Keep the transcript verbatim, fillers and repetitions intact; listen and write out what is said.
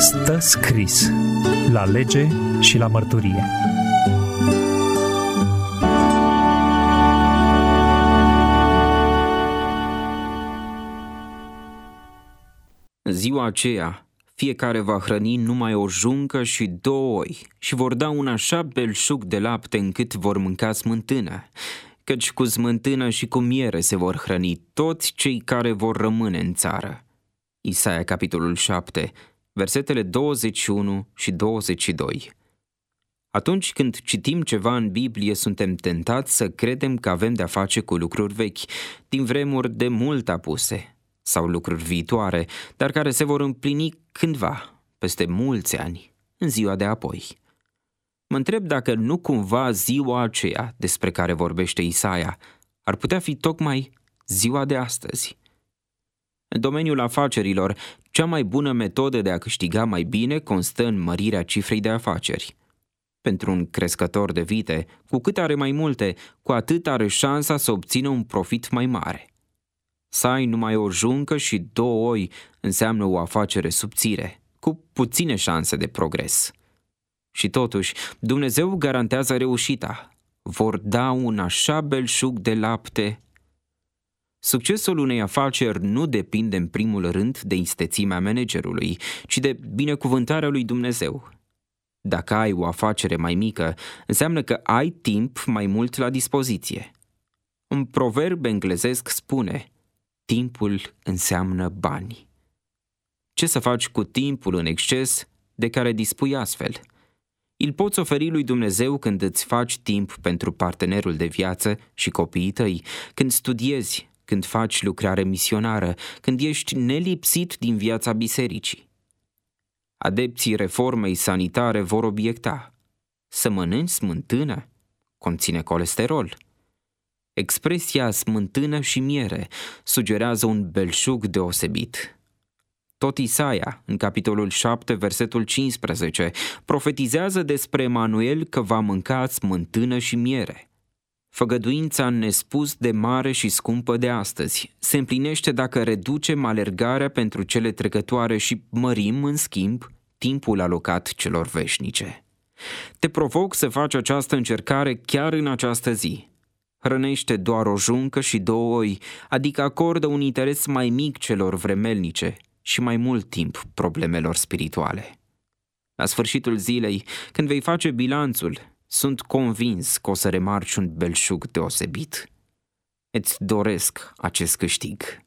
Stă scris la lege și la mărturie. În ziua aceea, fiecare va hrăni numai o juncă și două oi și vor da un așa belșug de lapte încât vor mânca smântână, căci cu smântână și cu miere se vor hrăni toți cei care vor rămâne în țară. Isaia, capitolul șapte, versetele douăzeci și unu și douăzeci și doi. Atunci când citim ceva în Biblie, suntem tentați să credem că avem de-a face cu lucruri vechi, din vremuri de mult apuse, sau lucruri viitoare, dar care se vor împlini cândva, peste mulți ani, în ziua de apoi. Mă întreb dacă nu cumva ziua aceea despre care vorbește Isaia ar putea fi tocmai ziua de astăzi. În domeniul afacerilor, cea mai bună metodă de a câștiga mai bine constă în mărirea cifrei de afaceri. Pentru un crescător de vite, cu cât are mai multe, cu atât are șansa să obțină un profit mai mare. Să ai numai o juncă și două oi înseamnă o afacere subțire, cu puține șanse de progres. Și totuși, Dumnezeu garantează reușita. Vor da un așa belșug de lapte. Succesul unei afaceri nu depinde în primul rând de istețimea managerului, ci de binecuvântarea lui Dumnezeu. Dacă ai o afacere mai mică, înseamnă că ai timp mai mult la dispoziție. Un proverb englezesc spune: timpul înseamnă bani. Ce să faci cu timpul în exces de care dispui astfel? Îl poți oferi lui Dumnezeu când îți faci timp pentru partenerul de viață și copiii tăi, când studiezi, când faci lucrare misionară, când ești nelipsit din viața bisericii. Adepții reformei sanitare vor obiecta: să mănânci smântână? Conține colesterol. Expresia smântână și miere sugerează un belșug deosebit. Tot Isaia, în capitolul șapte, versetul cincisprezece, profetizează despre Emanuel că va mânca smântână și miere. Făgăduința nespus de mare și scumpă de astăzi se împlinește dacă reducem alergarea pentru cele trecătoare și mărim, în schimb, timpul alocat celor veșnice. Te provoc să faci această încercare chiar în această zi. Hrănește doar o juncă și două oi, adică acordă un interes mai mic celor vremelnice și mai mult timp problemelor spirituale. La sfârșitul zilei, când vei face bilanțul, sunt convins că o să remarci un belșug deosebit. Îți doresc acest câștig.